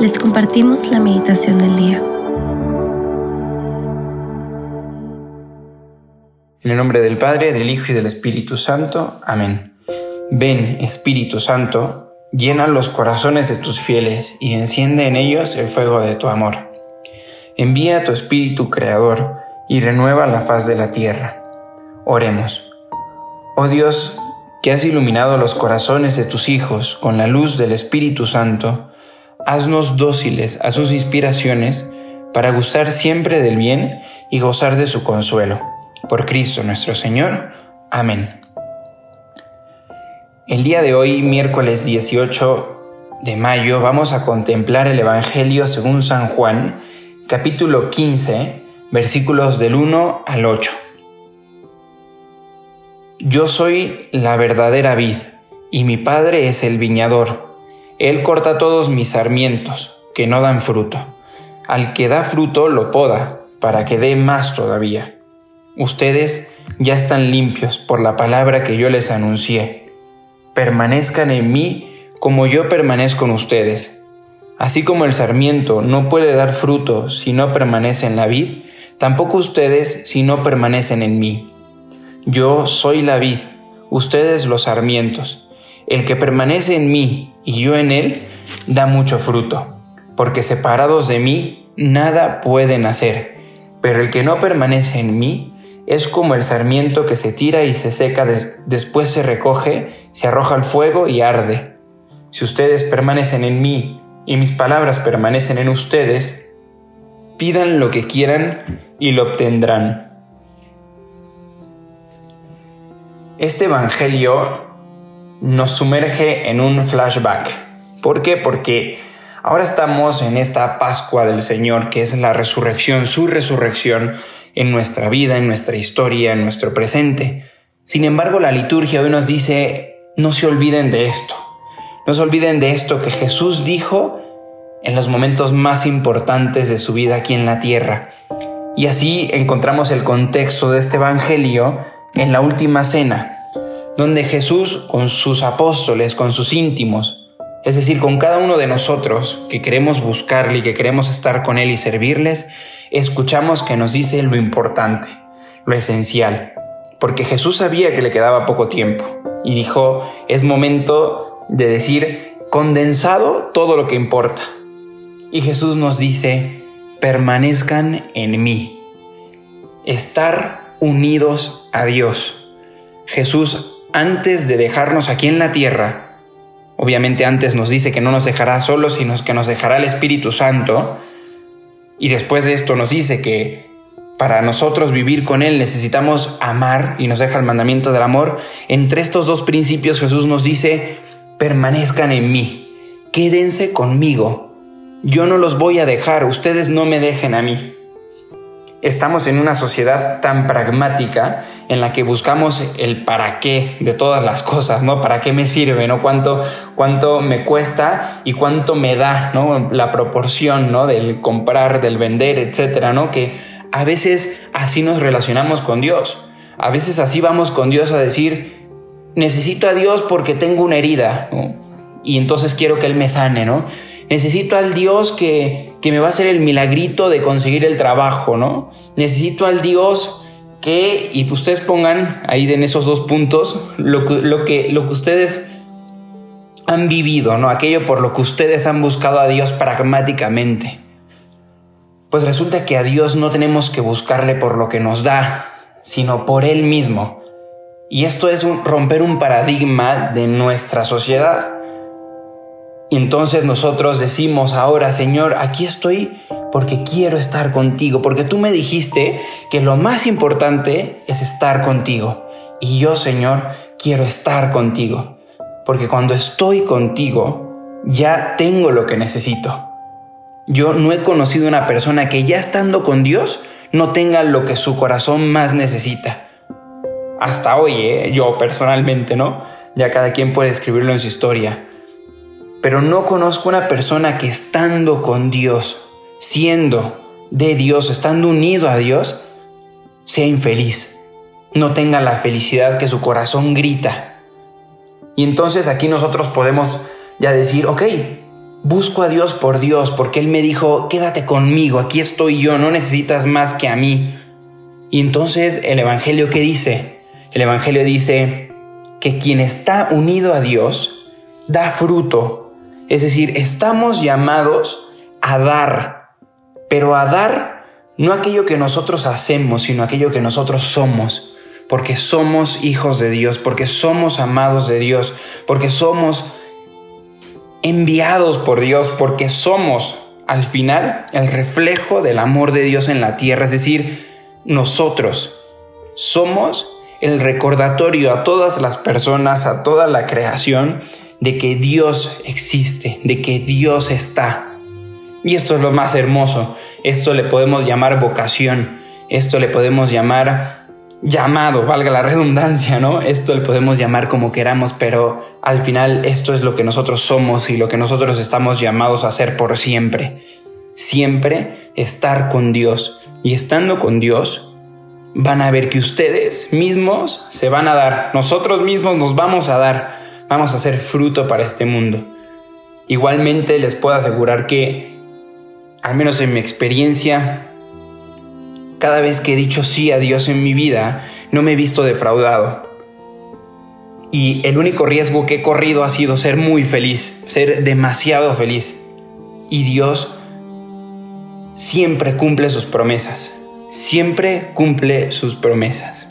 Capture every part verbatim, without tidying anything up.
les compartimos la meditación del día. En el nombre del Padre, del Hijo y del Espíritu Santo. Amén. Ven, Espíritu Santo, llena los corazones de tus fieles y enciende en ellos el fuego de tu amor. Envía tu Espíritu Creador y renueva la faz de la tierra. Oremos. Oh Dios, que has iluminado los corazones de tus hijos con la luz del Espíritu Santo, haznos dóciles a sus inspiraciones para gustar siempre del bien y gozar de su consuelo. Por Cristo nuestro Señor. Amén. El día de hoy, miércoles dieciocho de mayo, vamos a contemplar el Evangelio según San Juan, capítulo quince, versículos del uno al ocho. Yo soy la verdadera vid, y mi Padre es el viñador. Él corta todos mis sarmientos, que no dan fruto. Al que da fruto lo poda, para que dé más todavía. Ustedes ya están limpios por la palabra que yo les anuncié. Permanezcan en mí como yo permanezco en ustedes. Así como el sarmiento no puede dar fruto si no permanece en la vid, tampoco ustedes si no permanecen en mí. Yo soy la vid, ustedes los sarmientos. El que permanece en mí y yo en él, da mucho fruto, porque separados de mí nada pueden hacer. Pero el que no permanece en mí es como el sarmiento que se tira y se seca, des- después se recoge, se arroja al fuego y arde. Si ustedes permanecen en mí y mis palabras permanecen en ustedes, pidan lo que quieran y lo obtendrán. Este evangelio nos sumerge en un flashback. ¿Por qué? Porque ahora estamos en esta Pascua del Señor, que es la resurrección, su resurrección en nuestra vida, en nuestra historia, en nuestro presente. Sin embargo, la liturgia hoy nos dice, no se olviden de esto. No se olviden de esto que Jesús dijo en los momentos más importantes de su vida aquí en la tierra. Y así encontramos el contexto de este evangelio en la última cena, donde Jesús con sus apóstoles, con sus íntimos, es decir, con cada uno de nosotros que queremos buscarle y que queremos estar con Él y servirles, escuchamos que nos dice lo importante, lo esencial, porque Jesús sabía que le quedaba poco tiempo y dijo, es momento de decir condensado todo lo que importa. Y Jesús nos dice, permanezcan en mí, estar unidos a Dios. Jesús, antes de dejarnos aquí en la tierra, obviamente antes nos dice que no nos dejará solos, sino que nos dejará el Espíritu Santo. Y después de esto nos dice que para nosotros vivir con Él necesitamos amar y nos deja el mandamiento del amor. Entre estos dos principios Jesús nos dice, permanezcan en mí, quédense conmigo. Yo no los voy a dejar, ustedes no me dejen a mí. Estamos en una sociedad tan pragmática en la que buscamos el para qué de todas las cosas, ¿no? ¿Para qué me sirve, no? ¿Cuánto, cuánto me cuesta y cuánto me da, ¿no? La proporción, ¿no? Del comprar, del vender, etcétera, ¿no? Que a veces así nos relacionamos con Dios. A veces así vamos con Dios a decir, necesito a Dios porque tengo una herida, ¿no? Y entonces quiero que Él me sane, ¿no? Necesito al Dios que, que me va a hacer el milagrito de conseguir el trabajo, ¿no? Necesito al Dios que, y ustedes pongan ahí en esos dos puntos lo que, lo que, lo que ustedes han vivido, ¿no? Aquello por lo que ustedes han buscado a Dios pragmáticamente. Pues resulta que a Dios no tenemos que buscarle por lo que nos da, sino por Él mismo. Y esto es un, romper un paradigma de nuestra sociedad. Y entonces nosotros decimos ahora, Señor, aquí estoy porque quiero estar contigo, porque tú me dijiste que lo más importante es estar contigo. Y yo, Señor, quiero estar contigo, porque cuando estoy contigo, ya tengo lo que necesito. Yo no he conocido una persona que ya estando con Dios no tenga lo que su corazón más necesita. Hasta hoy, ¿eh? Yo personalmente, ¿no? Ya cada quien puede escribirlo en su historia. Pero no conozco una persona que estando con Dios, siendo de Dios, estando unido a Dios, sea infeliz, no tenga la felicidad que su corazón grita. Y entonces aquí nosotros podemos ya decir, ok, busco a Dios por Dios, porque Él me dijo, quédate conmigo, aquí estoy yo, no necesitas más que a mí. Y entonces el Evangelio, ¿qué dice? El Evangelio dice que quien está unido a Dios da fruto. Es decir, estamos llamados a dar, pero a dar no aquello que nosotros hacemos, sino aquello que nosotros somos, porque somos hijos de Dios, porque somos amados de Dios, porque somos enviados por Dios, porque somos al final el reflejo del amor de Dios en la tierra. Es decir, nosotros somos el recordatorio a todas las personas, a toda la creación, de que Dios existe, de que Dios está. Y esto es lo más hermoso. Esto le podemos llamar vocación, esto le podemos llamar llamado, valga la redundancia, ¿no? Esto le podemos llamar como queramos, pero al final esto es lo que nosotros somos y lo que nosotros estamos llamados a hacer por siempre. Siempre estar con Dios. Y estando con Dios, van a ver que ustedes mismos se van a dar. Nosotros mismos nos vamos a dar. Vamos a hacer fruto para este mundo. Igualmente les puedo asegurar que, al menos en mi experiencia, cada vez que he dicho sí a Dios en mi vida, no me he visto defraudado. Y el único riesgo que he corrido ha sido ser muy feliz, ser demasiado feliz. Y Dios siempre cumple sus promesas, siempre cumple sus promesas.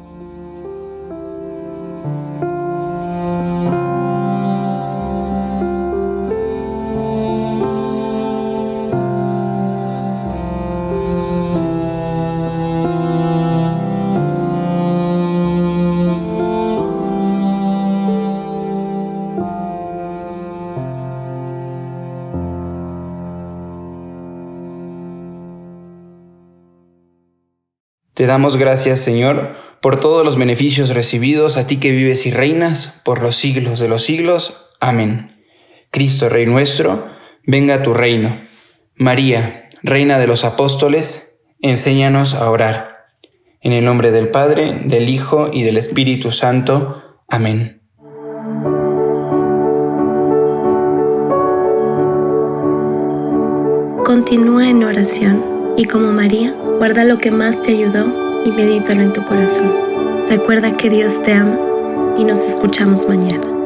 Te damos gracias, Señor, por todos los beneficios recibidos, a ti que vives y reinas por los siglos de los siglos. Amén. Cristo, Rey nuestro, venga a tu reino. María, Reina de los Apóstoles, enséñanos a orar. En el nombre del Padre, del Hijo y del Espíritu Santo. Amén. Continúa en oración y como María, guarda lo que más te ayudó y medítalo en tu corazón. Recuerda que Dios te ama y nos escuchamos mañana.